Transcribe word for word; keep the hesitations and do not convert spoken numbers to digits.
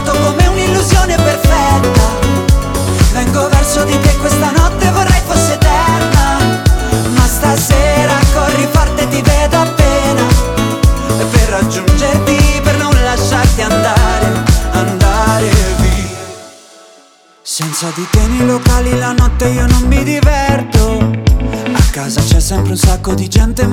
passato come un'illusione perfetta. Vengo verso di te, questa notte vorrei fosse eterna, ma stasera corri forte, ti vedo appena, e per raggiungerti, per non lasciarti andare, andare via. Senza di te nei locali la notte io non mi diverto. A casa c'è sempre un sacco di gente